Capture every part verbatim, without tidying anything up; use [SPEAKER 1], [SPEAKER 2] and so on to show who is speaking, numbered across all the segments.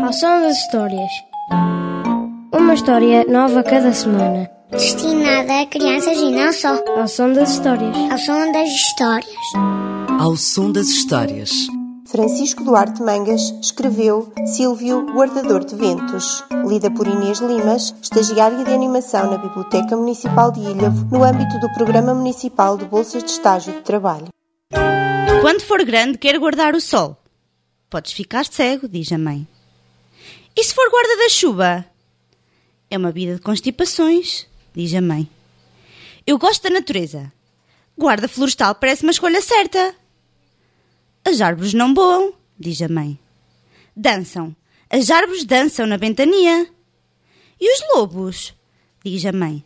[SPEAKER 1] Ao som das histórias. Uma história nova cada semana.
[SPEAKER 2] Destinada a crianças e não só.
[SPEAKER 1] Ao som das histórias.
[SPEAKER 2] Ao som das histórias.
[SPEAKER 3] Ao som das histórias.
[SPEAKER 4] Francisco Duarte Mangas escreveu Sílvio, Guardador de Ventos, lida por Inês Limas, estagiária de animação na Biblioteca Municipal de Ilhavo, no âmbito do Programa Municipal de Bolsas de Estágio de Trabalho.
[SPEAKER 5] Quando for grande, quer guardar o sol. Podes ficar cego, diz a mãe. E se for guarda da chuva? É uma vida de constipações, diz a mãe. Eu gosto da natureza. Guarda florestal parece uma escolha certa. As árvores não voam, diz a mãe. Dançam. As árvores dançam na ventania. E os lobos? Diz a mãe.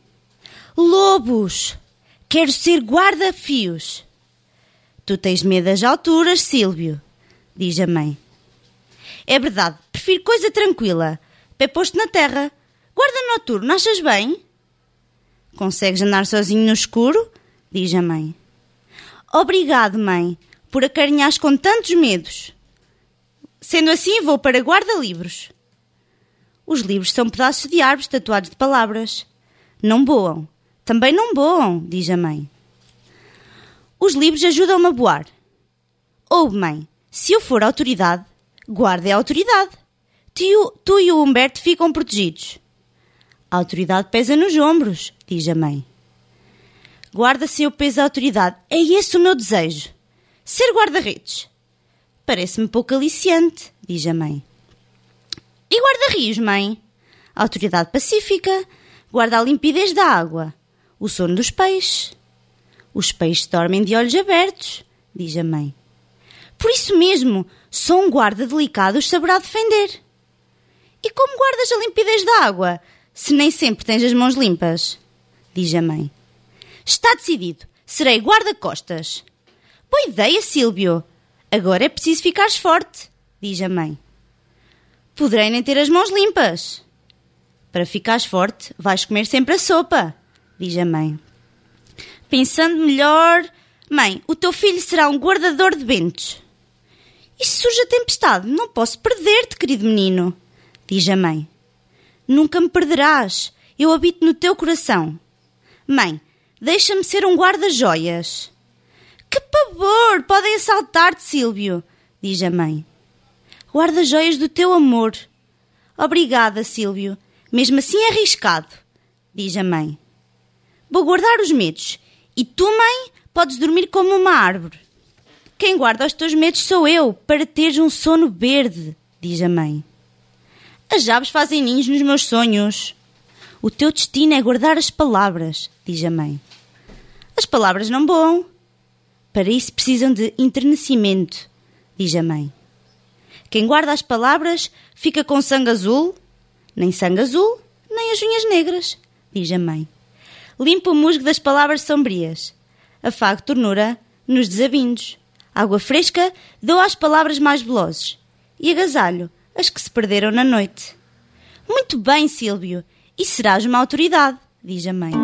[SPEAKER 5] Lobos! Quero ser guarda-fios. Tu tens medo das alturas, Sílvio, diz a mãe. É verdade, prefiro coisa tranquila. Pé posto na terra. Guarda noturno, achas bem? Consegues andar sozinho no escuro? Diz a mãe. Obrigado, mãe, por acarinhares com tantos medos. Sendo assim, vou para guarda-livros. Os livros são pedaços de árvores tatuados de palavras. Não voam. Também não voam, diz a mãe. Os livros ajudam-me a voar. Ouve, mãe, se eu for autoridade, guarda é autoridade. Tu, tu e o Humberto ficam protegidos. A autoridade pesa nos ombros, diz a mãe. Guarda sem o peso da autoridade. É esse o meu desejo. Ser guarda-redes. Parece-me pouco aliciante, diz a mãe. E guarda-rios, mãe? A autoridade pacífica. Guarda a limpidez da água. O sono dos peixes. Os peixes dormem de olhos abertos, diz a mãe. Por isso mesmo, só um guarda delicado os saberá defender. E como guardas a limpidez da água, se nem sempre tens as mãos limpas? Diz a mãe. Está decidido, serei guarda-costas. Boa ideia, Sílvio. Agora é preciso ficares forte, diz a mãe. Poderei nem ter as mãos limpas. Para ficares forte, vais comer sempre a sopa, diz a mãe. Pensando melhor, mãe, o teu filho será um guardador de ventos. E se surge a tempestade, não posso perder-te, querido menino, diz a mãe. Nunca me perderás, eu habito no teu coração. Mãe, deixa-me ser um guarda-joias. Que pavor, podem assaltar-te, Sílvio, diz a mãe. Guarda-joias do teu amor. Obrigada, Sílvio, mesmo assim é arriscado, diz a mãe. Vou guardar os medos. E tu, mãe, podes dormir como uma árvore. Quem guarda os teus medos sou eu, para teres um sono verde, diz a mãe. As aves fazem ninhos nos meus sonhos. O teu destino é guardar as palavras, diz a mãe. As palavras não voam. Para isso precisam de enternecimento, diz a mãe. Quem guarda as palavras fica com sangue azul, nem sangue azul, nem as unhas negras, diz a mãe. Limpa o musgo das palavras sombrias. Afago ternura nos desavindos. Água fresca dou às palavras mais velozes. E agasalho as que se perderam na noite. Muito bem, Sílvio. E serás uma autoridade, diz a mãe.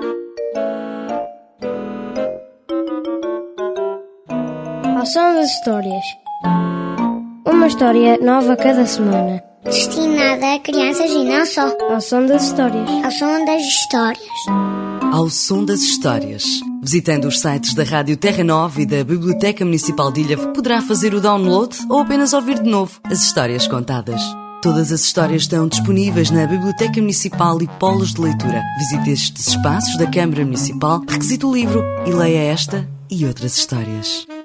[SPEAKER 1] Ao som das histórias. Uma história nova cada semana.
[SPEAKER 2] Destinada a crianças e não só.
[SPEAKER 1] Ao som das histórias.
[SPEAKER 2] Ao som das histórias.
[SPEAKER 3] Ao som das histórias. Visitando os sites da Rádio Terra Nova e da Biblioteca Municipal de Ilhavo, poderá fazer o download ou apenas ouvir de novo as histórias contadas. Todas as histórias estão disponíveis na Biblioteca Municipal e Polos de Leitura. Visite estes espaços da Câmara Municipal, requisite o livro e leia esta e outras histórias.